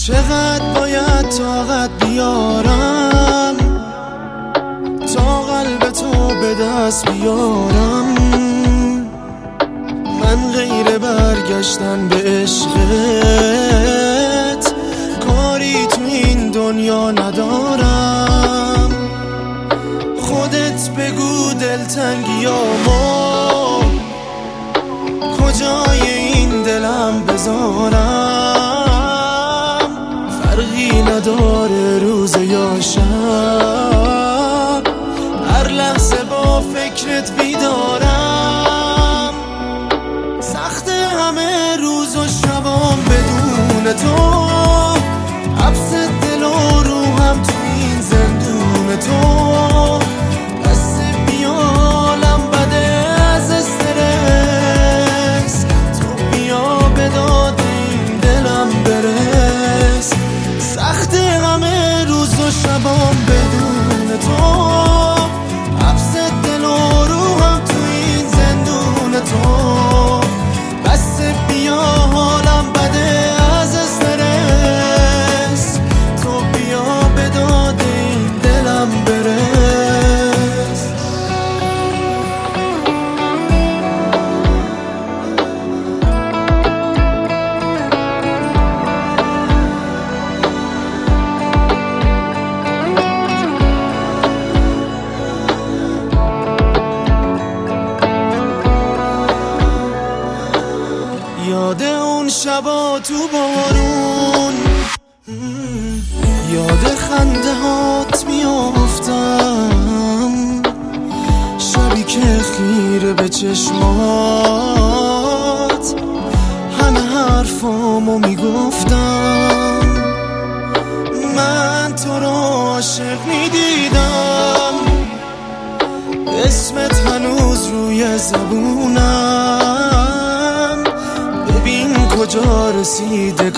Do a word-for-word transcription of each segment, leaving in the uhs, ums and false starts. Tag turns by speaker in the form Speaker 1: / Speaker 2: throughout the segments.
Speaker 1: چقدر باید طاقت بیارم تا قلب تو به دست بیارم؟ من غیر برگشتن به عشقت کاری تو این دنیا ندارم. خودت بگو دلتنگیامو کجای این دلم بذارم؟ فرقی نداره روز یا شب، هر لحظه با فکرت بیدارم. سخت همه روز و شبام بدون تو، حبس دل و روحم تو این زندون تو. بس بیالم بده از استرس، تو بیا به داد این دلم برس. سخت همه روز و شبام بدون تو، حبس دل و روحم تو این زندون تو. بس بیا حالم بده از استرس، تو بیا به داد این دلم برس. یاد اون شبا تو بارون، یاد خنده هات میافتم، شبی که خیره به چشمات همه حرفامو میگفتم. من تو رو عاشق میدیدم، اسمت هنوز روی زبونم. ببین کجا رسیده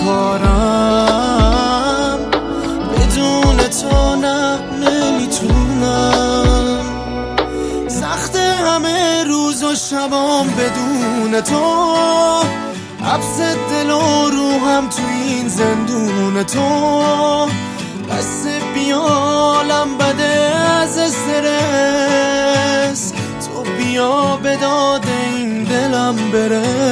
Speaker 1: کارم، بدون تو نه نمیتونم. سخت همه روز و شبام بدون تو، حبس دل و روحم تو این زندون تو. بس بیالم بده از استرس، تو بیا به داد این دلم برس.